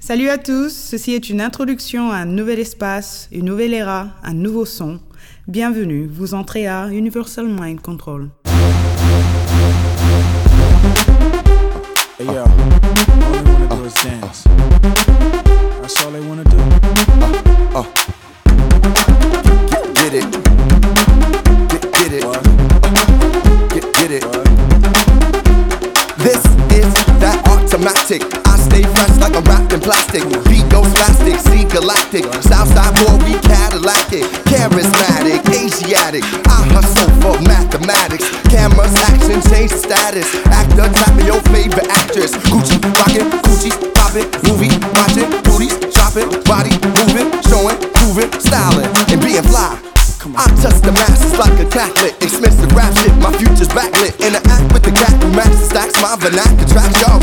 Salut à tous, ceci est une introduction à un nouvel espace, une nouvelle era, un nouveau son. Bienvenue, vous entrez à Universal Mind Control. Hey yo, all they wanna do is dance. That's all they wanna do. Get it. Get it. Get it. This is that automatic. I stay fresh like I'm wrapped in plastic. Beat goes plastic, see galactic. Southside boy, we Cadillac-ic. Charismatic, Asiatic. I hustle for mathematics. Cameras, action, change the status. Actor, tapping your favorite actress. Gucci, rockin', Gucci, poppin'. Movie, watchin', booties, shopping, body moving, showing, proving, styling, and being fly. I touch the masses like a Catholic. Expensive rap shit, my future's backlit. Interact with the cat who matches stacks. My vernacular tracks, y'all